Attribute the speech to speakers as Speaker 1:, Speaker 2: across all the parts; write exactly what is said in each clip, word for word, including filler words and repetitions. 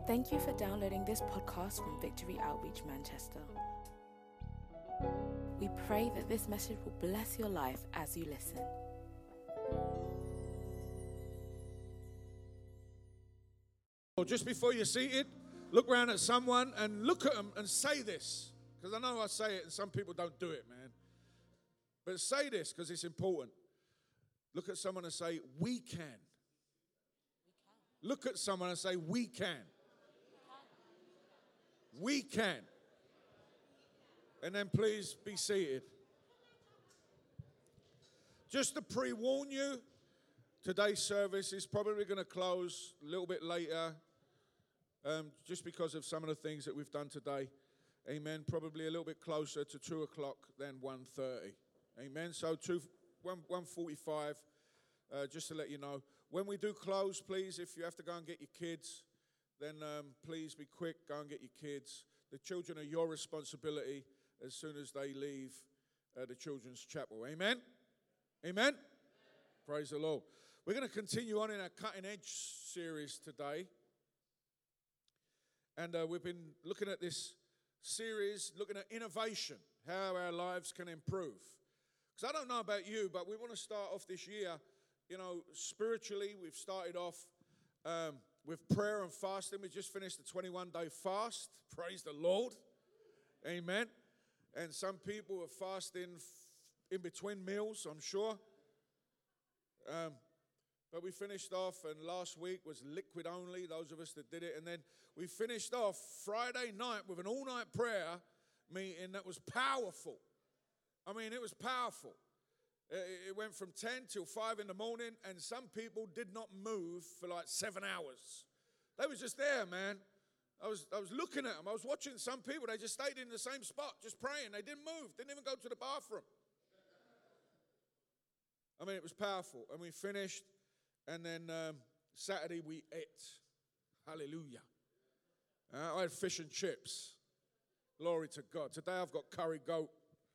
Speaker 1: Thank you for downloading this podcast from Victory Outreach Manchester. We pray that this message will bless your life as you listen.
Speaker 2: Well, just before you're seated, look around at someone and look at them and say this. Because I know I say it and some people don't do it, man. But say this because it's important. Look at someone and say, we can. Look at someone and say, we can. We can. And then please be seated. Just to pre-warn you, today's service is probably going to close a little bit later, um, just because of some of the things that we've done today. Amen. Probably a little bit closer to two o'clock than one thirty. Amen. So two, one, one forty-five, uh, just to let you know. When we do close, please, if you have to go and get your kids, then um, please be quick, go and get your kids. The children are your responsibility as soon as they leave uh, the children's chapel. Amen? Amen? Amen? Praise the Lord. We're going to continue on in our Cutting Edge series today. And uh, we've been looking at this series, looking at innovation, how our lives can improve. Because I don't know about you, but we want to start off this year, you know, spiritually. We've started off um, with prayer and fasting. We just finished the twenty-one day fast. Praise the Lord. Amen. And some people are fasting in between meals, I'm sure. Um, but we finished off, and last week was liquid only, those of us that did it. And then we finished off Friday night with an all-night prayer meeting that was powerful. I mean, it was powerful. It went from ten till five in the morning, and some people did not move for like seven hours. They was just there, man. I was I was looking at them. I was watching some people. They just stayed in the same spot, just praying. They didn't move. Didn't even go to the bathroom. I mean, it was powerful. And we finished, and then um, Saturday we ate. Hallelujah. Uh, I had fish and chips. Glory to God. Today I've got curry goat.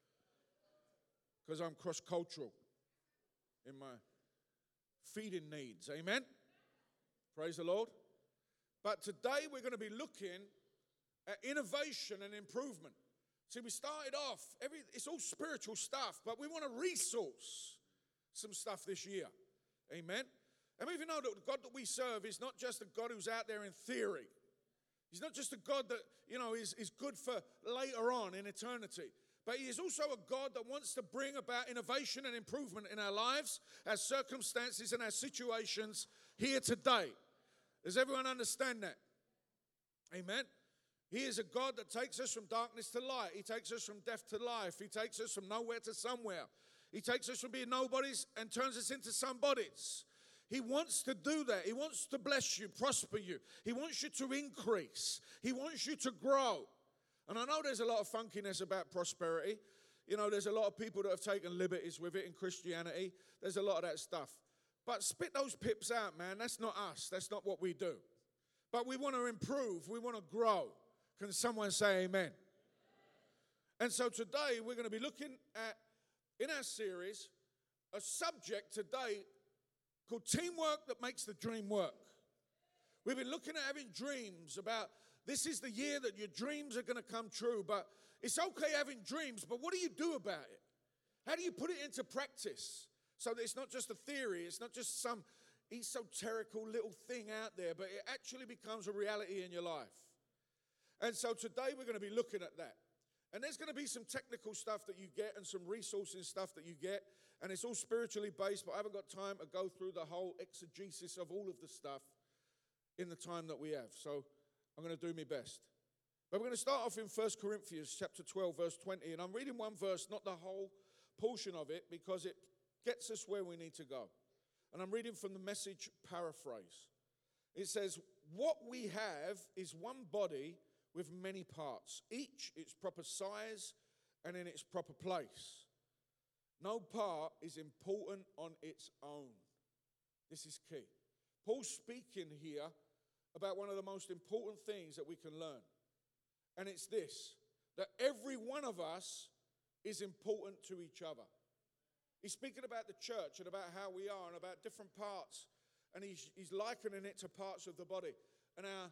Speaker 2: Because I'm cross-cultural in my feeding needs. Amen? Praise the Lord. But today we're going to be looking at innovation and improvement. See, we started off, every it's all spiritual stuff, but we want to resource some stuff this year. Amen? And we even know that the God that we serve is not just a God who's out there in theory. He's not just a God that, you know, is, is good for later on in eternity. But he is also a God that wants to bring about innovation and improvement in our lives, our circumstances, and our situations here today. Does everyone understand that? Amen? He is a God that takes us from darkness to light. He takes us from death to life. He takes us from nowhere to somewhere. He takes us from being nobodies and turns us into somebodies. He wants to do that. He wants to bless you, prosper you. He wants you to increase. He wants you to grow. And I know there's a lot of funkiness about prosperity. You know, there's a lot of people that have taken liberties with it in Christianity. There's a lot of that stuff. But spit those pips out, man. That's not us. That's not what we do. But we want to improve. We want to grow. Can someone say amen? And so today we're going to be looking at, in our series, a subject today called Teamwork That Makes the Dream Work. We've been looking at having dreams about this is the year that your dreams are going to come true, but it's okay having dreams, but what do you do about it? How do you put it into practice so that it's not just a theory, it's not just some esoterical little thing out there, but it actually becomes a reality in your life? And so today we're going to be looking at that. And there's going to be some technical stuff that you get and some resources stuff that you get, and it's all spiritually based, but I haven't got time to go through the whole exegesis of all of the stuff in the time that we have. So I'm going to do my best. But we're going to start off in First Corinthians chapter twelve, verse twenty. And I'm reading one verse, not the whole portion of it, because it gets us where we need to go. And I'm reading from the Message paraphrase. It says, what we have is one body with many parts, each its proper size and in its proper place. No part is important on its own. This is key. Paul's speaking here about one of the most important things that we can learn. And it's this, that every one of us is important to each other. He's speaking about the church and about how we are and about different parts. And he's, he's likening it to parts of the body. And our,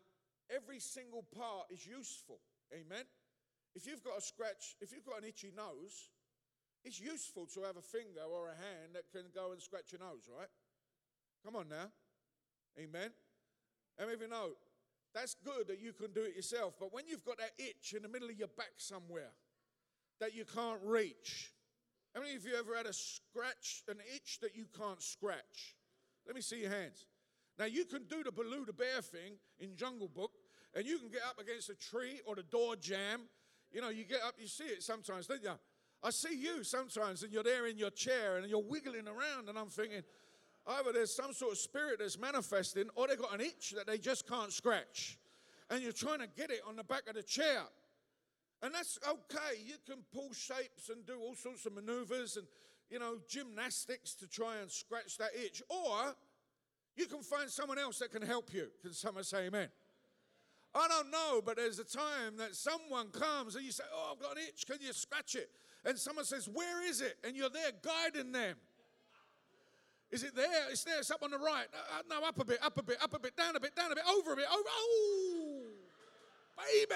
Speaker 2: every single part is useful. Amen? If you've got a scratch, if you've got an itchy nose, it's useful to have a finger or a hand that can go and scratch your nose, right? Come on now. Amen? How many of you know, that's good that you can do it yourself, but when you've got that itch in the middle of your back somewhere that you can't reach, how many of you ever had a scratch, an itch that you can't scratch? Let me see your hands. Now, you can do the Baloo the Bear thing in Jungle Book, and you can get up against a tree or the door jam. You know, you get up, you see it sometimes, don't you? I see you sometimes, and you're there in your chair, and you're wiggling around, and I'm thinking, either there's some sort of spirit that's manifesting, or they've got an itch that they just can't scratch. And you're trying to get it on the back of the chair. And that's okay. You can pull shapes and do all sorts of maneuvers and, you know, gymnastics to try and scratch that itch. Or you can find someone else that can help you. Can someone say amen? I don't know, but there's a time that someone comes and you say, oh, I've got an itch. Can you scratch it? And someone says, where is it? And you're there guiding them. Is it there? It's there. It's up on the right. Uh, no, up a bit, up a bit, up a bit, down a bit, down a bit, over a bit, over. Oh, baby.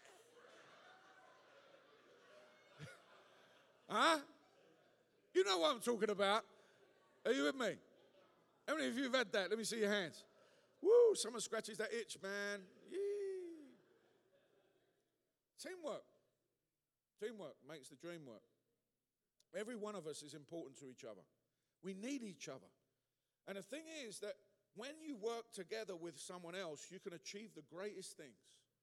Speaker 2: Huh? You know what I'm talking about. Are you with me? How many of you have had that? Let me see your hands. Woo, someone scratches that itch, man. Yee. Teamwork. Teamwork makes the dream work. Every one of us is important to each other. We need each other. And the thing is that when you work together with someone else, you can achieve the greatest things.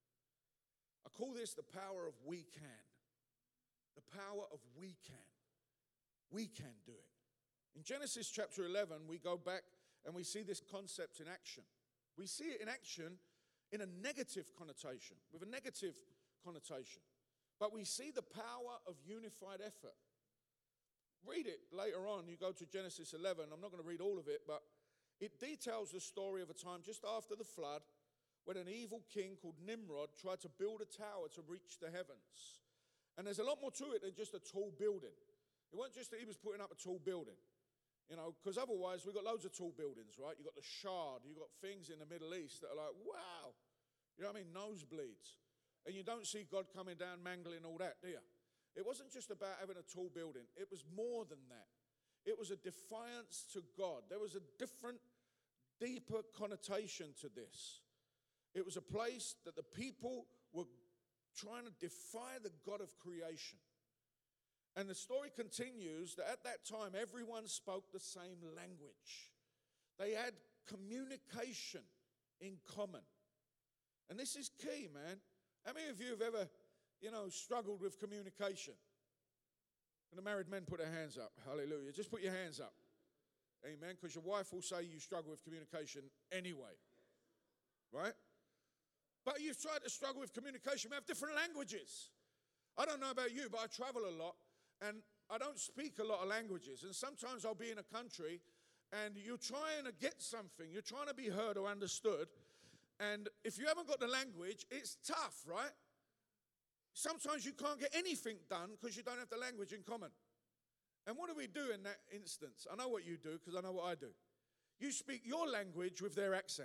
Speaker 2: I call this the power of we can. The power of we can. We can do it. In Genesis chapter eleven, we go back and we see this concept in action. We see it in action in a negative connotation, with a negative connotation. But we see the power of unified effort. Read it later on. You go to Genesis eleven. I'm not going to read all of it, but it details the story of a time just after the flood when an evil king called Nimrod tried to build a tower to reach the heavens. And there's a lot more to it than just a tall building. It wasn't just that he was putting up a tall building, you know, because otherwise we've got loads of tall buildings, right? You've got the Shard, you've got things in the Middle East that are like, wow, you know what I mean, nosebleeds. And you don't see God coming down mangling all that, do you? It wasn't just about having a tall building. It was more than that. It was a defiance to God. There was a different, deeper connotation to this. It was a place that the people were trying to defy the God of creation. And the story continues that at that time, everyone spoke the same language. They had communication in common. And this is key, man. How many of you have ever, you know, struggled with communication? And the married men put their hands up. Hallelujah. Just put your hands up. Amen. Because your wife will say you struggle with communication anyway. Right? But you've tried to struggle with communication. We have different languages. I don't know about you, but I travel a lot. And I don't speak a lot of languages. And sometimes I'll be in a country and you're trying to get something. You're trying to be heard or understood. And if you haven't got the language, it's tough, right? Sometimes you can't get anything done because you don't have the language in common. And what do we do in that instance? I know what you do because I know what I do. You speak your language with their accent.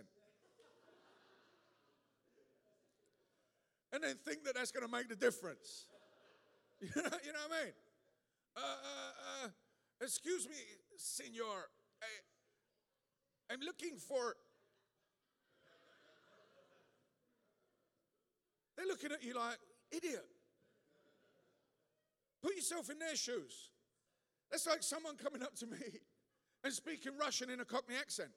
Speaker 2: And then think that that's going to make the difference. You know, you know what I mean? Uh, uh, uh, excuse me, senor. I, I'm looking for... They're looking at you like, idiot. Put yourself in their shoes. That's like someone coming up to me and speaking Russian in a Cockney accent.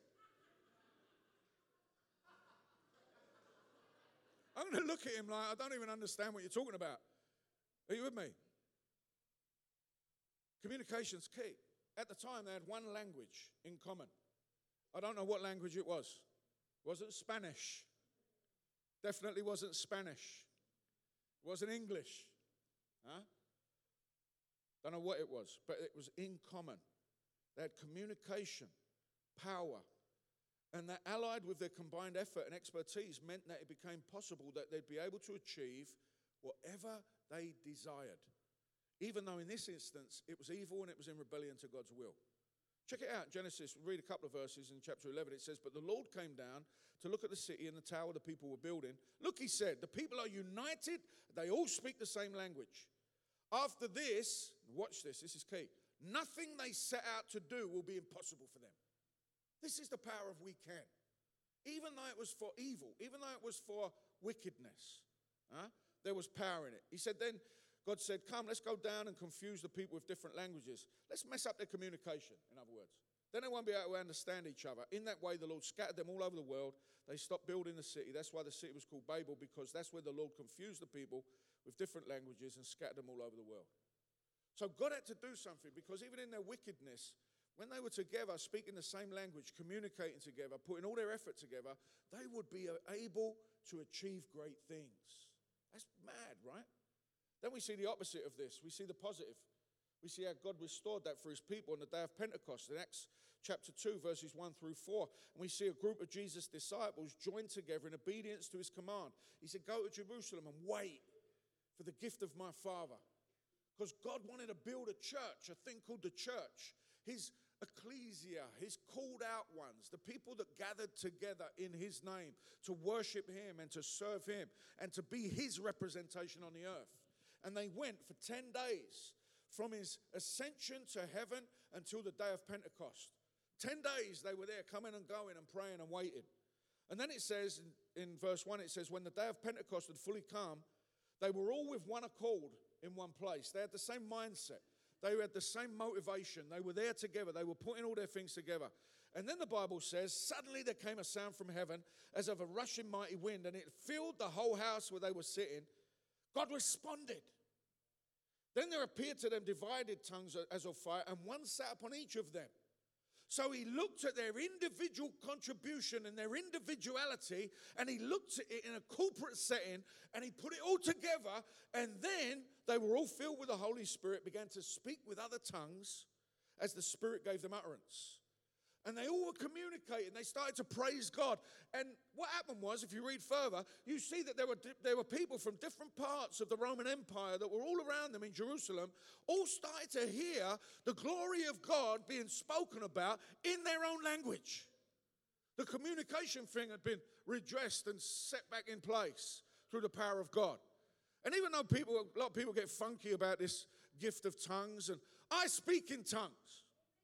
Speaker 2: I'm going to look at him like, I don't even understand what you're talking about. Are you with me? Communication's key. At the time, they had one language in common. I don't know what language it was. It wasn't Spanish. Definitely wasn't Spanish. It wasn't English. Huh? Don't know what it was, but it was in common. They had communication, power, and that allied with their combined effort and expertise meant that it became possible that they'd be able to achieve whatever they desired. Even though in this instance, it was evil and it was in rebellion to God's will. Check it out, Genesis, read a couple of verses in chapter eleven. It says, but the Lord came down to look at the city and the tower the people were building. Look, he said, the people are united. They all speak the same language. After this, watch this, this is key. Nothing they set out to do will be impossible for them. This is the power of we can. Even though it was for evil, even though it was for wickedness, huh, there was power in it. He said then, God said, come, let's go down and confuse the people with different languages. Let's mess up their communication, in other words. Then they won't be able to understand each other. In that way, the Lord scattered them all over the world. They stopped building the city. That's why the city was called Babel, because that's where the Lord confused the people with different languages and scattered them all over the world. So God had to do something, because even in their wickedness, when they were together, speaking the same language, communicating together, putting all their effort together, they would be able to achieve great things. That's mad, right? Then we see the opposite of this. We see the positive. We see how God restored that for his people on the day of Pentecost in Acts chapter two, verses one through four. And we see a group of Jesus' disciples joined together in obedience to his command. He said, go to Jerusalem and wait for the gift of my Father. Because God wanted to build a church, a thing called the church. His ecclesia, his called out ones, the people that gathered together in his name to worship him and to serve him and to be his representation on the earth. And they went for ten days from his ascension to heaven until the day of Pentecost. Ten days they were there coming and going and praying and waiting. And then it says in, in verse one, it says, when the day of Pentecost had fully come, they were all with one accord in one place. They had the same mindset. They had the same motivation. They were there together. They were putting all their things together. And then the Bible says, suddenly there came a sound from heaven as of a rushing mighty wind, and it filled the whole house where they were sitting. God responded. Then there appeared to them divided tongues as of fire, and one sat upon each of them. So he looked at their individual contribution and their individuality, and he looked at it in a corporate setting, and he put it all together, and then they were all filled with the Holy Spirit, began to speak with other tongues as the Spirit gave them utterance. And they all were communicating. They started to praise God. And what happened was, if you read further, you see that there were, there were people from different parts of the Roman Empire that were all around them in Jerusalem, all started to hear the glory of God being spoken about in their own language. The communication thing had been redressed and set back in place through the power of God. And even though people, a lot of people get funky about this gift of tongues, and I speak in tongues.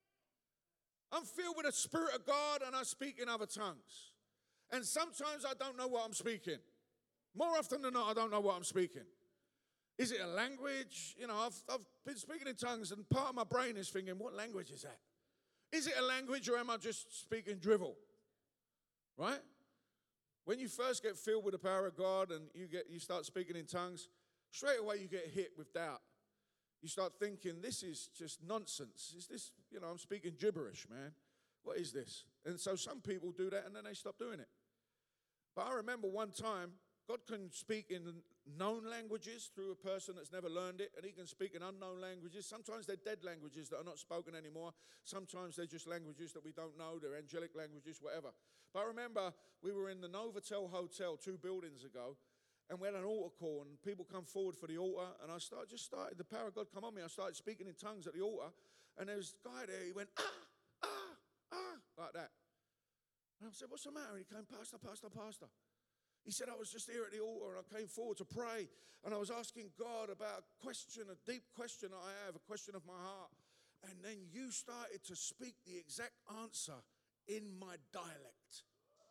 Speaker 2: I'm filled with the Spirit of God and I speak in other tongues. And sometimes I don't know what I'm speaking. More often than not, I don't know what I'm speaking. Is it a language? You know, I've, I've been speaking in tongues and part of my brain is thinking, what language is that? Is it a language or am I just speaking drivel? Right? When you first get filled with the power of God and you get you start speaking in tongues, straight away you get hit with doubt. You start thinking, this is just nonsense. Is this, you know, I'm speaking gibberish, man. What is this? And so some people do that and then they stop doing it. But I remember one time, God can speak in known languages through a person that's never learned it, and he can speak in unknown languages. Sometimes they're dead languages that are not spoken anymore. Sometimes they're just languages that we don't know. They're angelic languages, whatever. But I remember we were in the Novotel Hotel two buildings ago, and we had an altar call, and people come forward for the altar, and I started, just started, the power of God come on me. I started speaking in tongues at the altar, and there was a guy there, he went, ah, ah, ah, like that. And I said, what's the matter? And he came, pastor, pastor, pastor. He said, I was just here at the altar, and I came forward to pray, and I was asking God about a question, a deep question that I have, a question of my heart. And then you started to speak the exact answer in my dialect.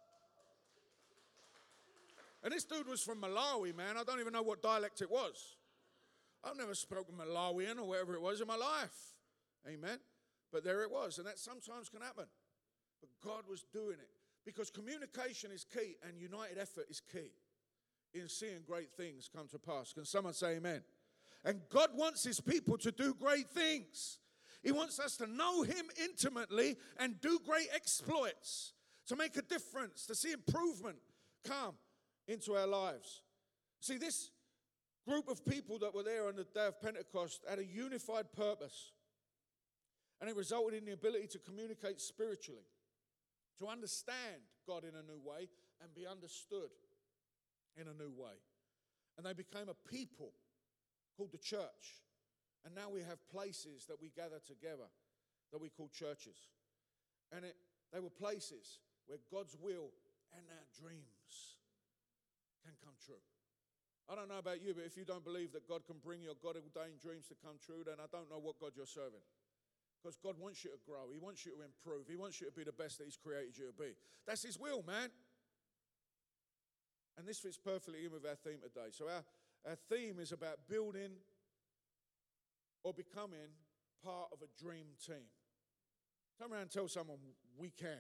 Speaker 2: And this dude was from Malawi, man. I don't even know what dialect it was. I've never spoken Malawian or whatever it was in my life. Amen. But there it was. And that sometimes can happen. But God was doing it. Because communication is key and united effort is key in seeing great things come to pass. Can someone say amen? And God wants his people to do great things. He wants us to know him intimately and do great exploits, to make a difference, to see improvement come into our lives. See, this group of people that were there on the day of Pentecost had a unified purpose. And it resulted in the ability to communicate spiritually, to understand God in a new way and be understood in a new way. And they became a people called the church. And now we have places that we gather together that we call churches. And it, they were places where God's will and our dreams can come true. I don't know about you, but if you don't believe that God can bring your God-ordained dreams to come true, then I don't know what God you're serving. Because God wants you to grow. He wants you to improve. He wants you to be the best that he's created you to be. That's his will, man. And this fits perfectly in with our theme today. So our, our theme is about building or becoming part of a dream team. Turn around and tell someone, we can.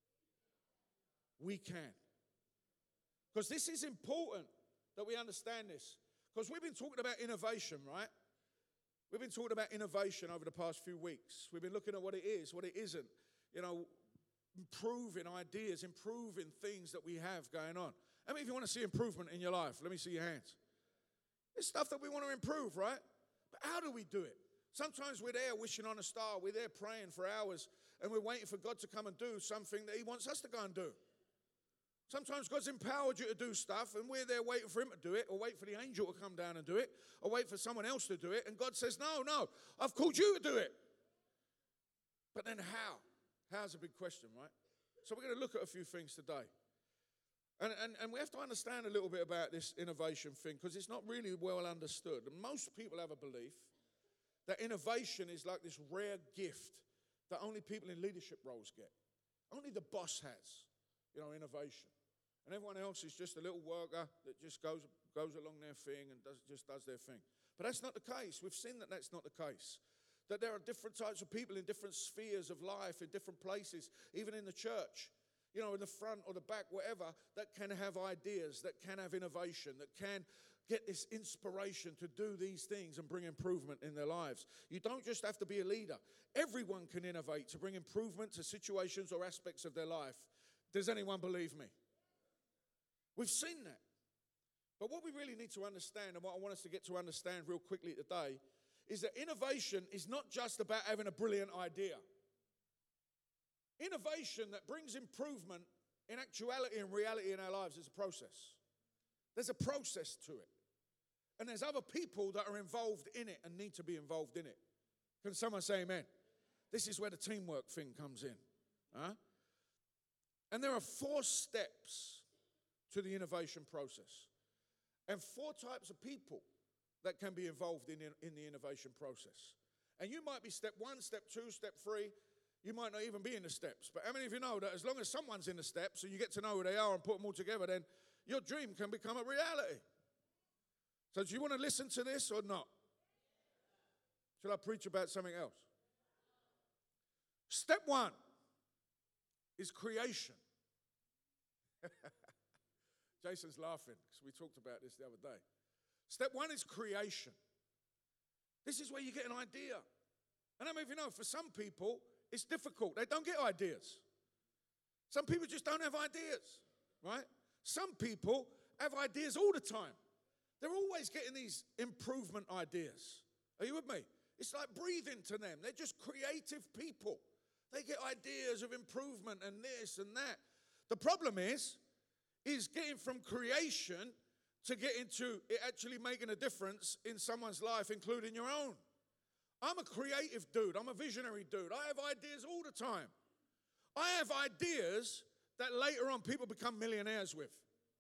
Speaker 2: We can. Because this is important that we understand this. Because we've been talking about innovation, right? We've been talking about innovation over the past few weeks. We've been looking at what it is, what it isn't. You know, improving ideas, improving things that we have going on. I mean, if you want to see improvement in your life, let me see your hands. It's stuff that we want to improve, right? But how do we do it? Sometimes we're there wishing on a star. We're there praying for hours, and we're waiting for God to come and do something that he wants us to go and do. Sometimes God's empowered you to do stuff, and we're there waiting for him to do it, or wait for the angel to come down and do it, or wait for someone else to do it, and God says, no, no, I've called you to do it. But then how? How's a big question, right? So we're going to look at a few things today. And, and, and we have to understand a little bit about this innovation thing, because it's not really well understood. And most people have a belief that innovation is like this rare gift that only people in leadership roles get. Only the boss has, you know, innovation. And everyone else is just a little worker that just goes, goes along their thing and does, just does their thing. But that's not the case. We've seen that that's not the case. That there are different types of people in different spheres of life, in different places, even in the church, you know, in the front or the back, whatever, that can have ideas, that can have innovation, that can get this inspiration to do these things and bring improvement in their lives. You don't just have to be a leader. Everyone can innovate to bring improvement to situations or aspects of their life. Does anyone believe me? We've seen that. But what we really need to understand, and what I want us to get to understand real quickly today, is that innovation is not just about having a brilliant idea. Innovation that brings improvement in actuality and reality in our lives is a process. There's a process to it. And there's other people that are involved in it and need to be involved in it. Can someone say amen? This is where the teamwork thing comes in. Huh? And there are four steps to the innovation process. And four types of people that can be involved in, in the innovation process. And you might be step one, step two, step three. You might not even be in the steps. But how many of you know that as long as someone's in the steps and you get to know who they are and put them all together, then your dream can become a reality. So do you want to listen to this or not? Shall I preach about something else? Step one is creation. Jason's laughing because we talked about this the other day. Step one is creation. This is where you get an idea. And I mean, if you know, for some people, it's difficult. They don't get ideas. Some people just don't have ideas, right? Some people have ideas all the time. They're always getting these improvement ideas. Are you with me? It's like breathing to them. They're just creative people. They get ideas of improvement and this and that. The problem is, is getting from creation to get into it actually making a difference in someone's life, including your own. I'm a creative dude. I'm a visionary dude. I have ideas all the time. I have ideas that later on people become millionaires with.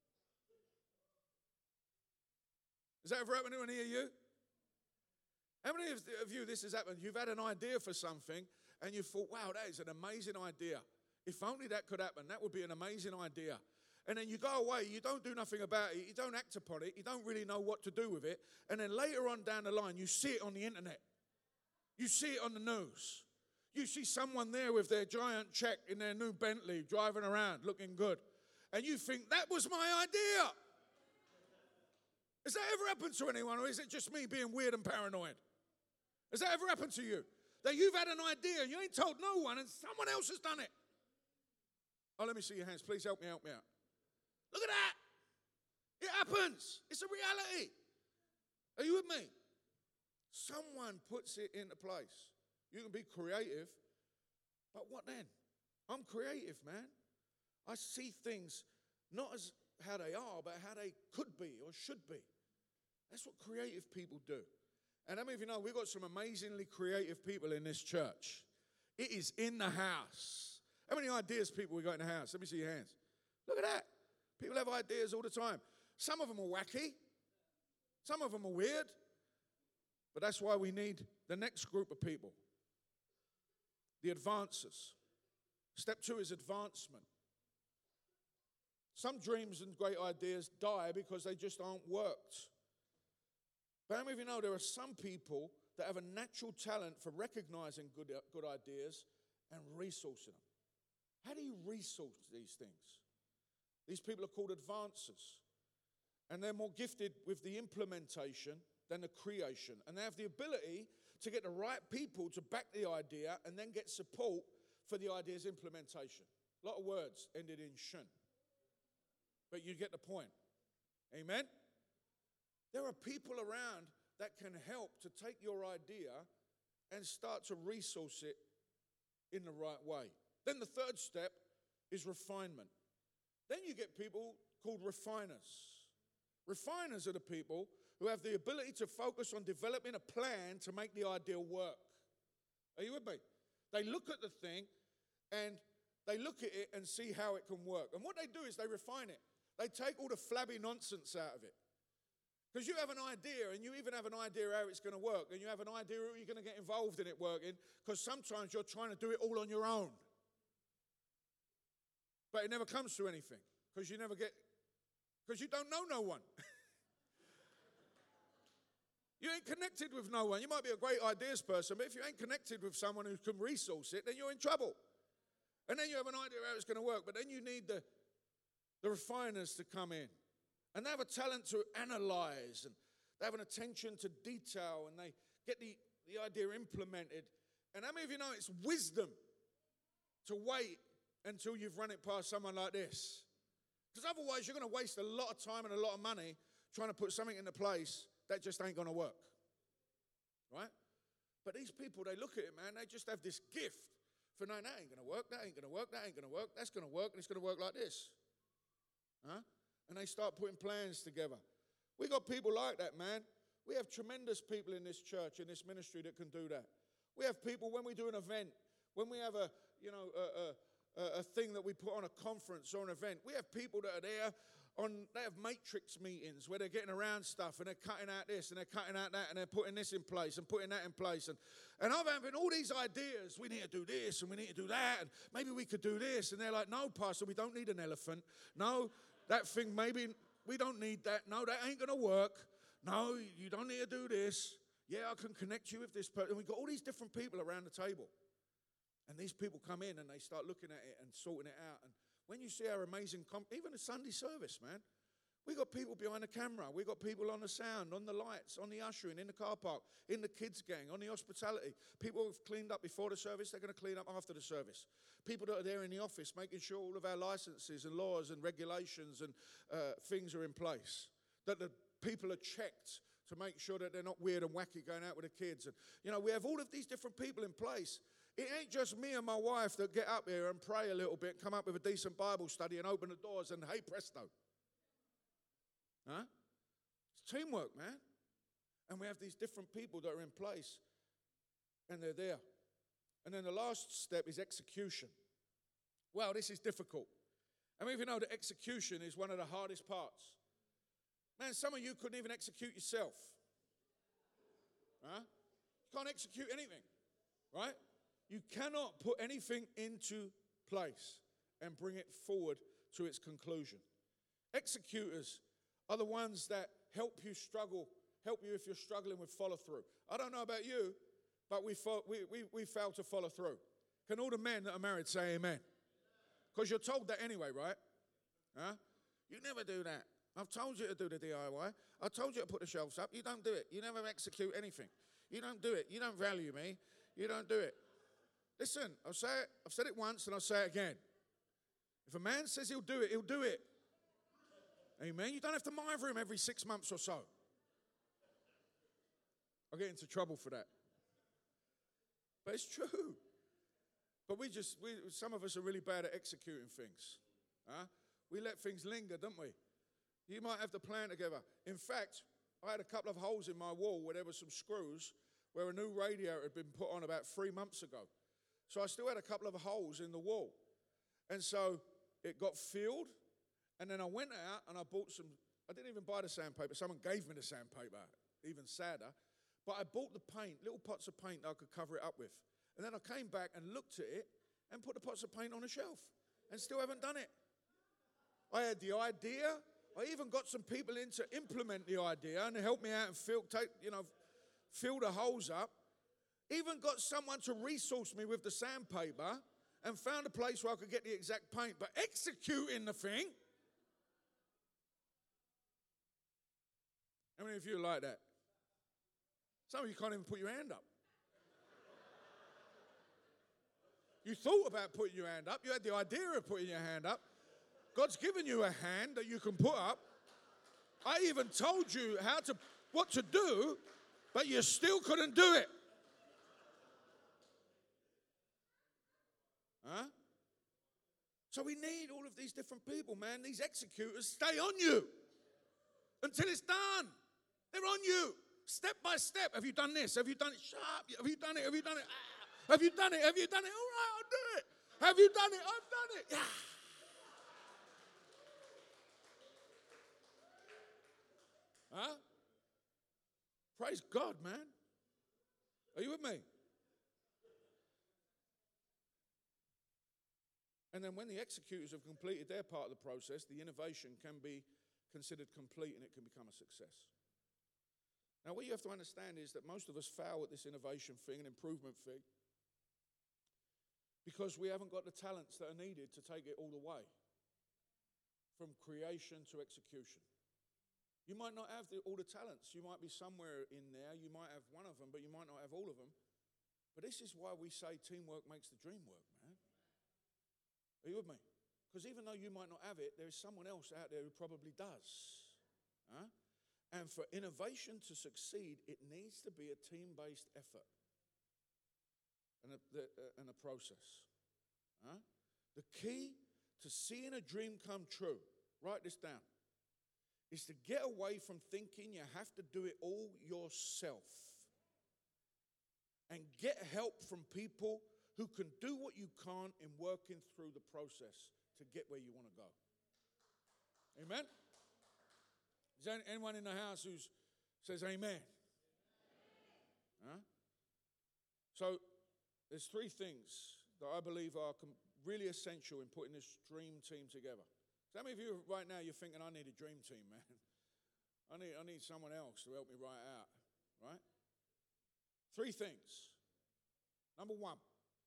Speaker 2: Has that ever happened to any of you? How many of you this has happened? You've had an idea for something and you thought, wow, that is an amazing idea. If only that could happen, that would be an amazing idea. And then you go away, you don't do nothing about it, you don't act upon it, you don't really know what to do with it. And then later on down the line, you see it on the internet. You see it on the news. You see someone there with their giant check in their new Bentley driving around looking good. And you think, that was my idea. Has that ever happened to anyone, or is it just me being weird and paranoid? Has that ever happened to you? That you've had an idea and you ain't told no one and someone else has done it? Oh, let me see your hands. Please help me, help me out. Look at that. It happens. It's a reality. Are you with me? Someone puts it into place. You can be creative, but what then? I'm creative, man. I see things not as how they are, but how they could be or should be. That's what creative people do. And how many of you know we've got some amazingly creative people in this church? It is in the house. How many ideas people we got in the house? Let me see your hands. Look at that. People have ideas all the time. Some of them are wacky. Some of them are weird. But that's why we need the next group of people. The advancers. Step two is advancement. Some dreams and great ideas die because they just aren't worked. But how many of you know there are some people that have a natural talent for recognizing good, good ideas and resourcing them? How do you resource these things? These people are called advancers. And they're more gifted with the implementation than the creation. And they have the ability to get the right people to back the idea and then get support for the idea's implementation. A lot of words ended in shun. But you get the point. Amen? There are people around that can help to take your idea and start to resource it in the right way. Then the third step is refinement. Then you get people called refiners. Refiners are the people who have the ability to focus on developing a plan to make the idea work. Are you with me? They look at the thing and they look at it and see how it can work. And what they do is they refine it. They take all the flabby nonsense out of it. Because you have an idea, and you even have an idea how it's going to work, and you have an idea how you're going to get involved in it working, because sometimes you're trying to do it all on your own. But it never comes to anything, because you never get, because you don't know no one. You ain't connected with no one. You might be a great ideas person, but if you ain't connected with someone who can resource it, then you're in trouble. And then you have an idea how it's going to work, but then you need the, the refiners to come in. And they have a talent to analyze, and they have an attention to detail, and they get the, the idea implemented. And how many of you know it's wisdom to wait until you've run it past someone like this? Because otherwise you're going to waste a lot of time and a lot of money trying to put something into place that just ain't going to work. Right? But these people, they look at it, man, they just have this gift for, no, that ain't going to work, that ain't going to work, that ain't going to work, that's going to work, and it's going to work like this. Huh? And they start putting plans together. We got people like that, man. We have tremendous people in this church, in this ministry that can do that. We have people when we do an event, when we have a, you know, a, a, a thing that we put on a conference or an event, we have people that are there on, they have matrix meetings where they're getting around stuff and they're cutting out this and they're cutting out that and they're putting this in place and putting that in place. And, and I'm having all these ideas. We need to do this and we need to do that and maybe we could do this. And they're like, no, Pastor, we don't need an elephant. No, that thing, maybe we don't need that. No, that ain't going to work. No, you don't need to do this. Yeah, I can connect you with this person. And we've got all these different people around the table. And these people come in and they start looking at it and sorting it out. And when you see our amazing, comp- even a Sunday service, man, we got people behind the camera. We got people on the sound, on the lights, on the ushering, in the car park, in the kids gang, on the hospitality. People who've cleaned up before the service, they're going to clean up after the service. People that are there in the office, making sure all of our licenses and laws and regulations and uh, things are in place. That the people are checked to make sure that they're not weird and wacky going out with the kids. And, you know, we have all of these different people in place. It ain't just me and my wife that get up here and pray a little bit, come up with a decent Bible study and open the doors and hey, presto. Huh? It's teamwork, man. And we have these different people that are in place and they're there. And then the last step is execution. Well, this is difficult. I mean, if you know that execution is one of the hardest parts. Man, some of you couldn't even execute yourself. Huh? You can't execute anything, right? You cannot put anything into place and bring it forward to its conclusion. Executors are the ones that help you struggle, help you if you're struggling with follow-through. I don't know about you, but we, fo- we, we, we fail to follow through. Can all the men that are married say amen? Because you're told that anyway, right? Huh? You never do that. I've told you to do the D I Y. I told you to put the shelves up. You don't do it. You never execute anything. You don't do it. You don't value me. You don't do it. Listen, I'll say it, I've said it once and I'll say it again. If a man says he'll do it, he'll do it. Amen. You don't have to mither him every six months or so. I'll get into trouble for that. But it's true. But we just, we, some of us are really bad at executing things. Huh? We let things linger, don't we? You might have the plan together. In fact, I had a couple of holes in my wall where there were some screws where a new radiator had been put on about three months ago. So I still had a couple of holes in the wall. And so it got filled, and then I went out and I bought some, I didn't even buy the sandpaper. Someone gave me the sandpaper, even sadder. But I bought the paint, little pots of paint that I could cover it up with. And then I came back and looked at it and put the pots of paint on the shelf and still haven't done it. I had the idea. I even got some people in to implement the idea and help me out and fill, take, you know, fill the holes up. Even got someone to resource me with the sandpaper and found a place where I could get the exact paint. But executing the thing, how many of you are like that? Some of you can't even put your hand up. You thought about putting your hand up. You had the idea of putting your hand up. God's given you a hand that you can put up. I even told you how to, what to do, but you still couldn't do it. Huh? So we need all of these different people, man. These executors stay on you until it's done. They're on you, step by step. Have you done this? Have you done it? Sharp. Have you done it? Have you done it? Ah. Have you done it? Have you done it? All right, I'll do it. Have you done it? I've done it. Yeah. Huh? Praise God, man. Are you with me? And then when the executors have completed their part of the process, the innovation can be considered complete and it can become a success. Now, what you have to understand is that most of us fail at this innovation thing and improvement thing because we haven't got the talents that are needed to take it all the way from creation to execution. You might not have the, all the talents. You might be somewhere in there. You might have one of them, but you might not have all of them. But this is why we say teamwork makes the dream work, man. Are you with me? Because even though you might not have it, there is someone else out there who probably does. Huh? And for innovation to succeed, it needs to be a team-based effort and a, the, uh, and a process. Huh? The key to seeing a dream come true, write this down, is to get away from thinking you have to do it all yourself and get help from people who can do what you can't in working through the process to get where you want to go. Amen? Is there anyone in the house who says amen? Huh? So there's three things that I believe are really essential in putting this dream team together. So how many of you right now, you're thinking, I need a dream team, man. I need, I need someone else to help me right out, right? Three things. Number one,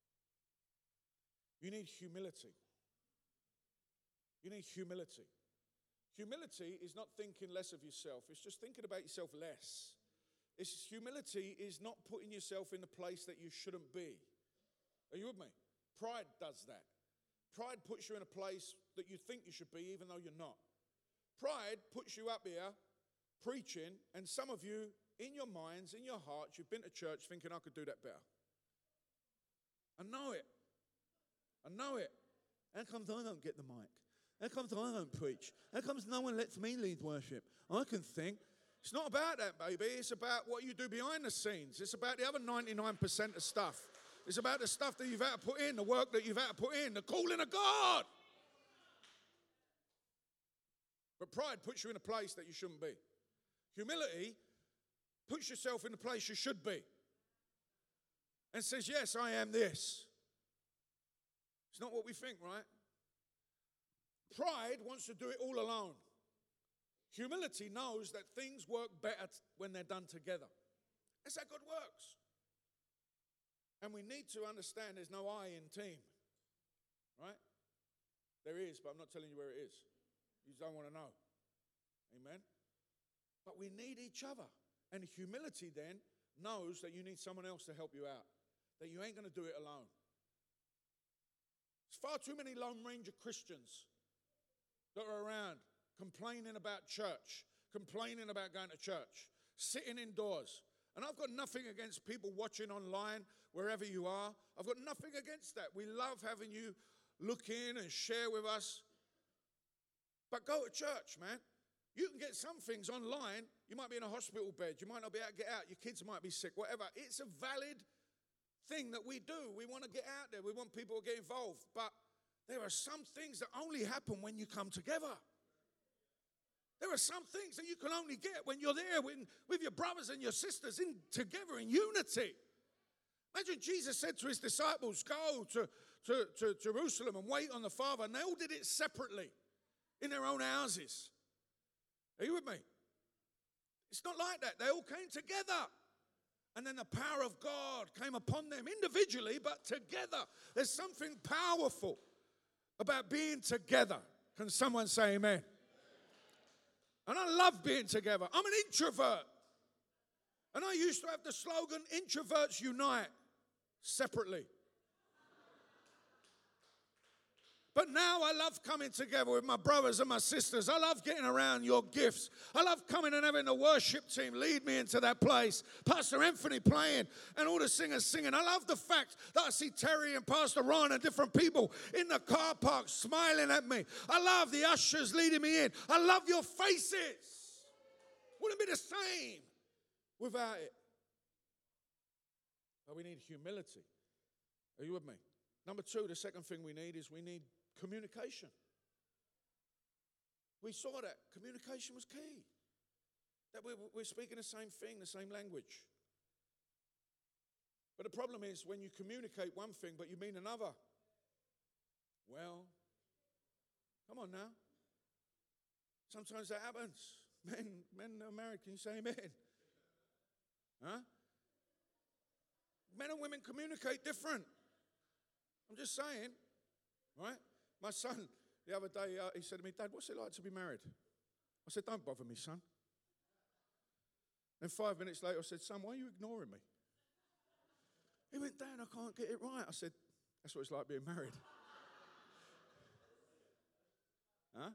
Speaker 2: you need humility. You need humility. Humility is not thinking less of yourself. It's just thinking about yourself less. It's humility is not putting yourself in the place that you shouldn't be. Are you with me? Pride does that. Pride puts you in a place that you think you should be even though you're not. Pride puts you up here preaching, and some of you, in your minds, in your hearts, you've been to church thinking, I could do that better. I know it. I know it. How comes I don't get the mic? How comes I don't preach? How comes no one lets me lead worship? I can think. It's not about that, baby. It's about what you do behind the scenes. It's about the other ninety-nine percent of stuff. It's about the stuff that you've had to put in, the work that you've had to put in, the calling of God. But pride puts you in a place that you shouldn't be. Humility puts yourself in the place you should be and says, yes, I am this. It's not what we think, right? Pride wants to do it all alone. Humility knows that things work better when they're done together. That's how God works. And we need to understand there's no I in team, right? There is, but I'm not telling you where it is. You don't want to know. Amen? But we need each other. And humility then knows that you need someone else to help you out, that you ain't going to do it alone. There's far too many Lone Ranger Christians that are around complaining about church, complaining about going to church, sitting indoors. And I've got nothing against people watching online, wherever you are. I've got nothing against that. We love having you look in and share with us. But go to church, man. You can get some things online. You might be in a hospital bed. You might not be able to get out. Your kids might be sick, whatever. It's a valid thing that we do. We want to get out there. We want people to get involved. But there are some things that only happen when you come together. There are some things that you can only get when you're there with, with your brothers and your sisters in together in unity. Imagine Jesus said to his disciples, go to, to, to Jerusalem and wait on the Father. And they all did it separately in their own houses. Are you with me? It's not like that. They all came together. And then the power of God came upon them individually, but together. There's something powerful about being together. Can someone say amen? And I love being together. I'm an introvert. And I used to have the slogan, introverts unite, separately. But now I love coming together with my brothers and my sisters. I love getting around your gifts. I love coming and having the worship team lead me into that place. Pastor Anthony playing and all the singers singing. I love the fact that I see Terry and Pastor Ron and different people in the car park smiling at me. I love the ushers leading me in. I love your faces. Wouldn't be the same without it. But we need humility. Are you with me? Number two, the second thing we need is we need communication. We saw that communication was key. That we're, we're speaking the same thing, the same language. But the problem is when you communicate one thing but you mean another. Well, come on now. Sometimes that happens. Men, men are married. Can you say amen? Huh? Men and women communicate different. I'm just saying, right? My son, the other day, uh, he said to me, Dad, what's it like to be married? I said, don't bother me, son. Then five minutes later, I said, son, why are you ignoring me? He went, Dad, I can't get it right. I said, that's what it's like being married. Huh?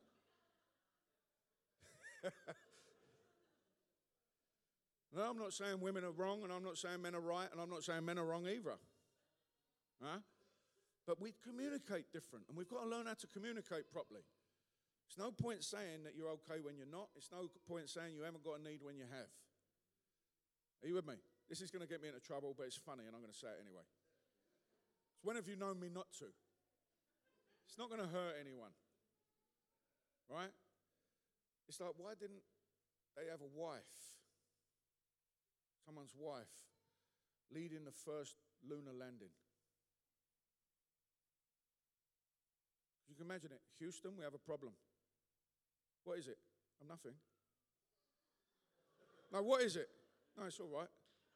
Speaker 2: No, I'm not saying women are wrong, and I'm not saying men are right, and I'm not saying men are wrong either. Huh? But we communicate different, and we've got to learn how to communicate properly. It's no point saying that you're okay when you're not. It's no point saying you haven't got a need when you have. Are you with me? This is going to get me into trouble, but it's funny, and I'm going to say it anyway. So when have you known me not to? It's not going to hurt anyone. Right? It's like, why didn't they have a wife? Someone's wife leading the first lunar landing. You can imagine it. Houston, we have a problem. What is it? Oh, nothing. No, what is it? No, it's all right.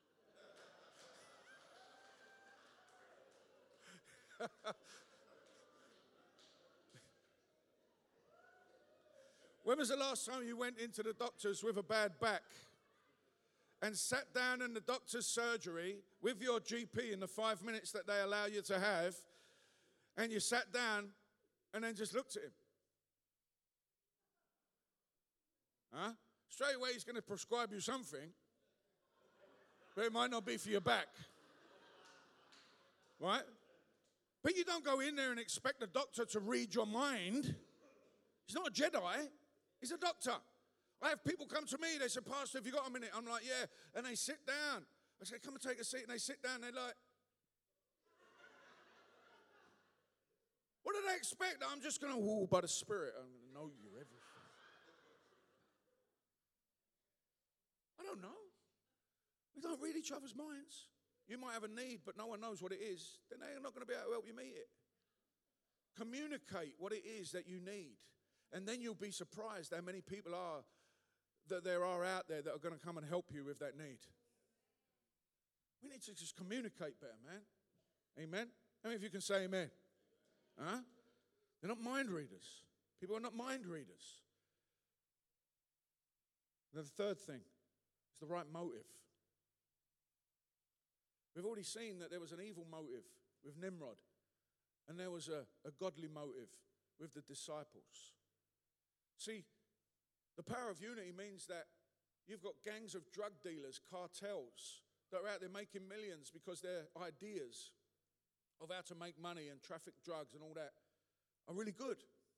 Speaker 2: When was the last time you went into the doctors with a bad back and sat down in the doctor's surgery with your G P in the five minutes that they allow you to have, and you sat down and then just looked at him? Huh? Straight away he's going to prescribe you something, but it might not be for your back. Right? But you don't go in there and expect the doctor to read your mind. He's not a Jedi. He's a doctor. I have people come to me, they say, Pastor, have you got a minute? I'm like, yeah. And they sit down. I say, come and take a seat. And they sit down. They're like, what do they expect? I'm just going to, ooh, by the Spirit, I'm going to know you everything. I don't know. We don't read each other's minds. You might have a need, but no one knows what it is. Then they're not going to be able to help you meet it. Communicate what it is that you need. And then you'll be surprised how many people are that there are out there that are going to come and help you with that need. We need to just communicate better, man. Amen? How many of you can say amen? Huh? They're not mind readers. People are not mind readers. And the third thing is the right motive. We've already seen that there was an evil motive with Nimrod, and there was a, a godly motive with the disciples. See, the power of unity means that you've got gangs of drug dealers, cartels, that are out there making millions because their ideas of how to make money and traffic drugs and all that are really good.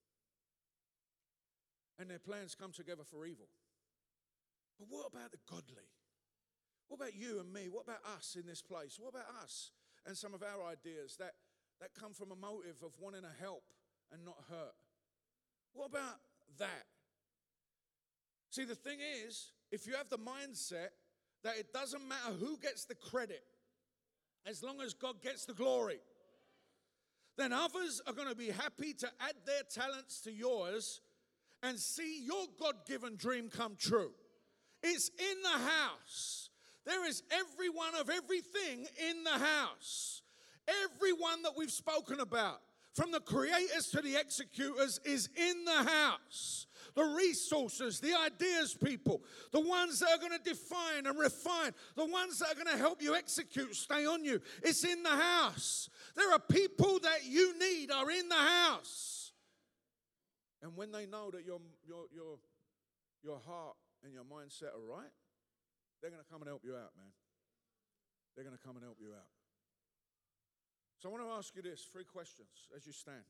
Speaker 2: And their plans come together for evil. But what about the godly? What about you and me? What about us in this place? What about us and some of our ideas that, that come from a motive of wanting to help and not hurt? What about that? See, the thing is, if you have the mindset that it doesn't matter who gets the credit, as long as God gets the glory, then others are going to be happy to add their talents to yours and see your God-given dream come true. It's in the house. There is everyone of everything in the house. Everyone that we've spoken about, from the creators to the executors, is in the house. The resources, the ideas people, the ones that are going to define and refine, the ones that are going to help you execute, stay on you. It's in the house. There are people that you need are in the house. And when they know that your, your, your, your heart and your mindset are right, they're going to come and help you out, man. They're going to come and help you out. So I want to ask you this, three questions as you stand.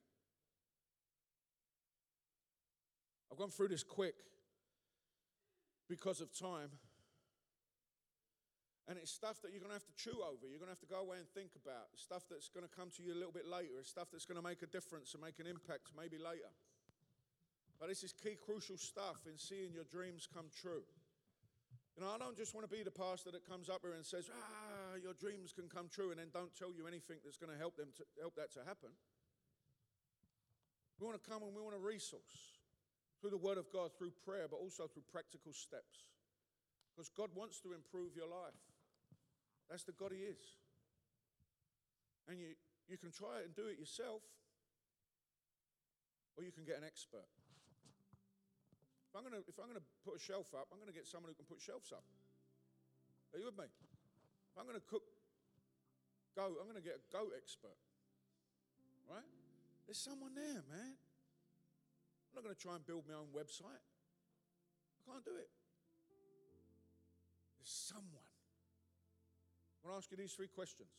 Speaker 2: I've gone through this quick because of time. And it's stuff that you're going to have to chew over. You're going to have to go away and think about. It's stuff that's going to come to you a little bit later. It's stuff that's going to make a difference and make an impact maybe later. But this is key, crucial stuff in seeing your dreams come true. You know, I don't just want to be the pastor that comes up here and says, ah, your dreams can come true, and then don't tell you anything that's going to help them to help that to happen. We want to come and we want to resource through the word of God, through prayer, but also through practical steps. Because God wants to improve your life. That's the God he is. And you, you can try it and do it yourself, or you can get an expert. If I'm going to, if I'm going to put a shelf up, I'm going to get someone who can put shelves up. Are you with me? If I'm going to cook goat, I'm going to get a goat expert. Right? There's someone there, man. I'm not going to try and build my own website. I can't do it. There's someone. I want to ask you these three questions.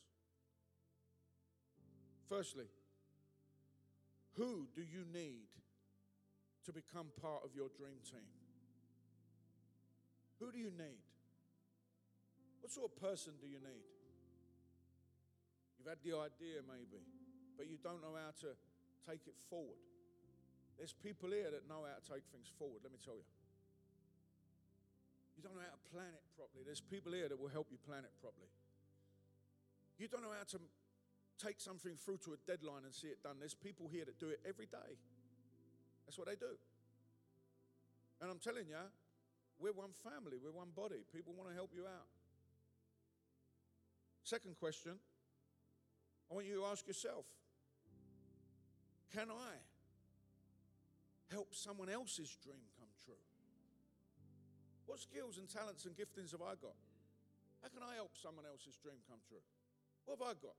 Speaker 2: Firstly, who do you need to become part of your dream team? Who do you need? What sort of person do you need? You've had the idea maybe, but you don't know how to take it forward. There's people here that know how to take things forward, let me tell you. You don't know how to plan it properly. There's people here that will help you plan it properly. You don't know how to take something through to a deadline and see it done. There's people here that do it every day. That's what they do. And I'm telling you, we're one family, we're one body. People want to help you out. Second question, I want you to ask yourself, can I help someone else's dream come true? What skills and talents and giftings have I got? How can I help someone else's dream come true? What have I got?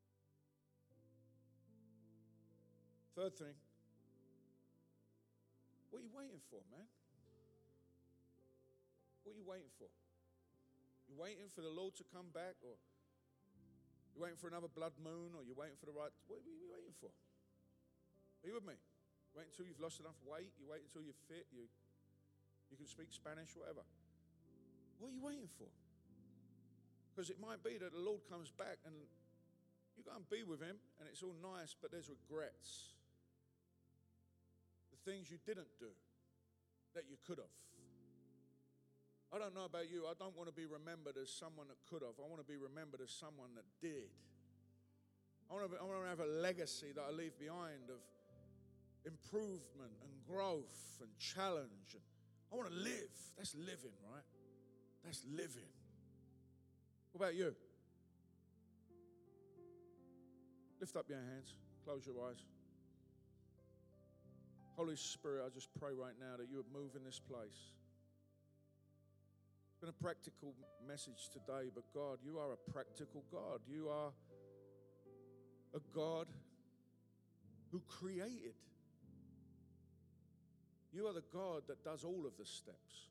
Speaker 2: Third thing, what are you waiting for, man? What are you waiting for? You waiting for the Lord to come back, or you waiting for another blood moon, or you waiting for the right? What are you waiting for? Are you with me? Wait until you've lost enough weight. You wait until you're fit. You, you can speak Spanish, whatever. What are you waiting for? Because it might be that the Lord comes back and you go and be with him and it's all nice, but there's regrets. The things you didn't do that you could have. I don't know about you. I don't want to be remembered as someone that could have. I want to be remembered as someone that did. I want to, be, I want to have a legacy that I leave behind of improvement and growth and challenge. And I want to live. That's living, right? That's living. What about you? Lift up your hands. Close your eyes. Holy Spirit, I just pray right now that you would move in this place. It's been a practical message today, but God, you are a practical God. You are a God who created. You are the God that does all of the steps.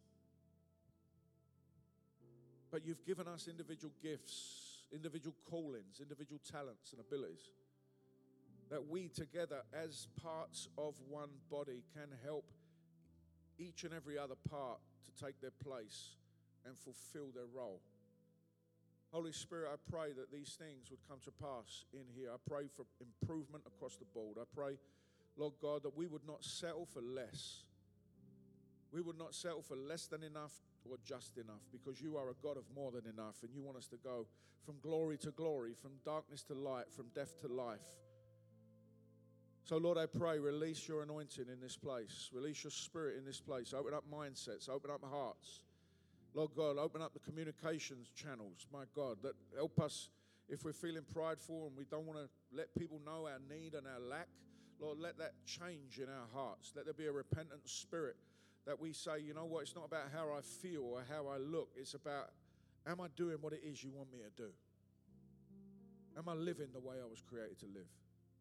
Speaker 2: But you've given us individual gifts, individual callings, individual talents and abilities that we together as parts of one body can help each and every other part to take their place and fulfill their role. Holy Spirit, I pray that these things would come to pass in here. I pray for improvement across the board. I pray Lord God, that we would not settle for less. We would not settle for less than enough or just enough, because you are a God of more than enough, and you want us to go from glory to glory, from darkness to light, from death to life. So, Lord, I pray, release your anointing in this place. Release your spirit in this place. Open up mindsets. Open up hearts. Lord God, open up the communications channels, my God, that help us if we're feeling prideful and we don't want to let people know our need and our lack. Lord, let that change in our hearts. Let there be a repentant spirit that we say, you know what, it's not about how I feel or how I look. It's about, am I doing what it is you want me to do? Am I living the way I was created to live?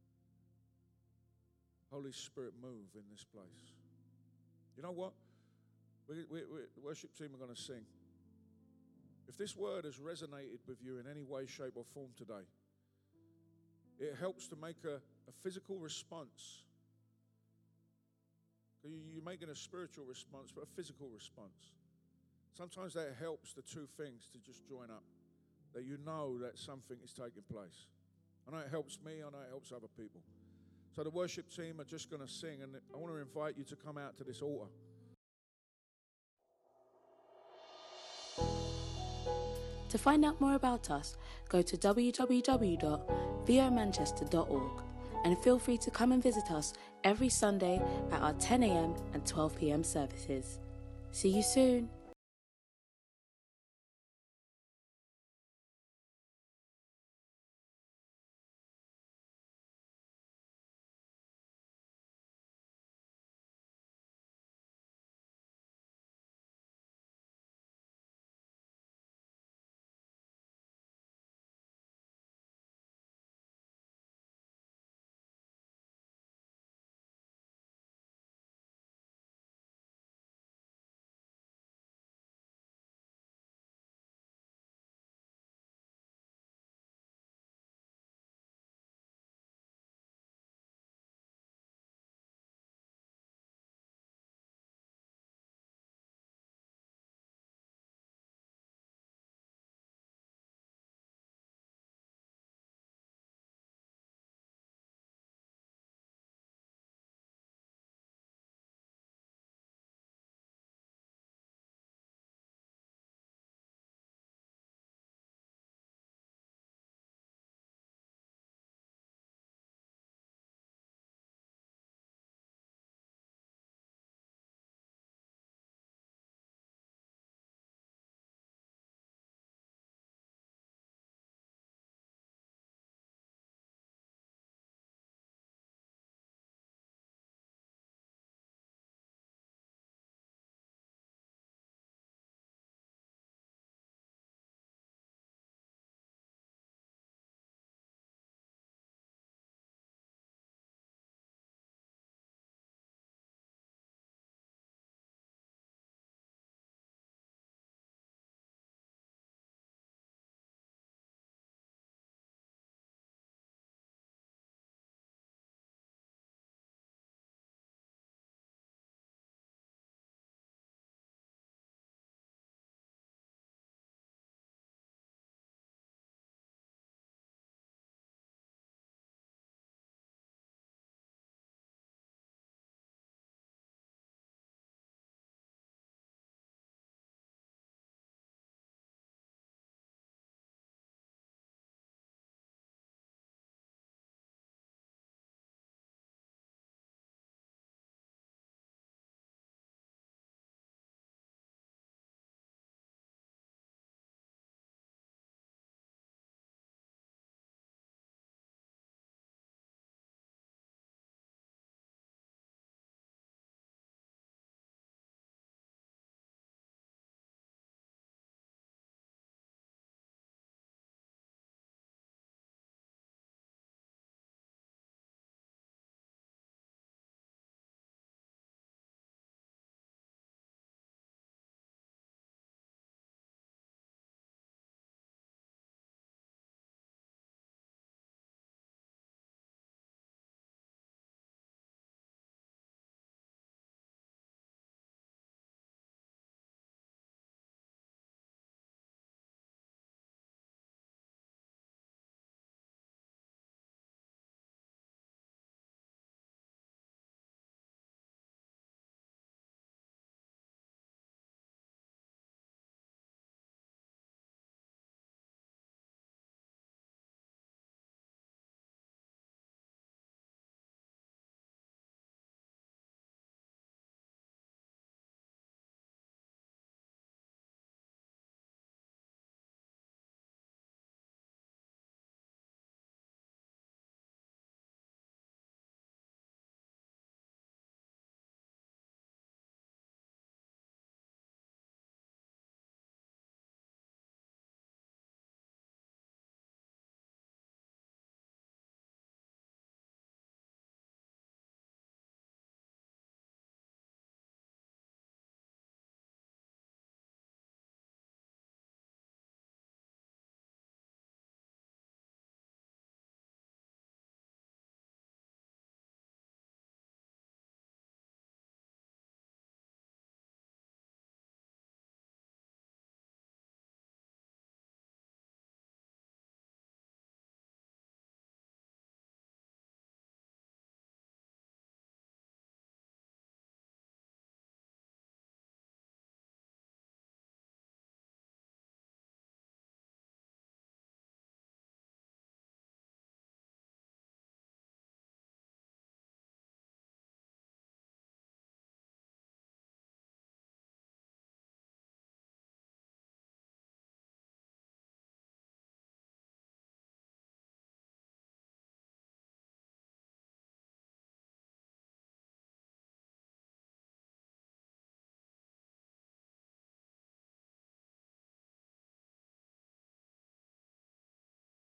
Speaker 2: Holy Spirit, move in this place. You know what? We, we, we, the worship team are going to sing. If this word has resonated with you in any way, shape, or form today, it helps to make a, a physical response. You're making a spiritual response, but a physical response. Sometimes that helps the two things to just join up, that you know that something is taking place. I know it helps me, I know it helps other people. So the worship team are just going to sing, and I want to invite you to come out to this altar.
Speaker 1: To find out more about us, go to w w w dot v o manchester dot org and feel free to come and visit us every Sunday at our ten a m and twelve p m services. See you soon.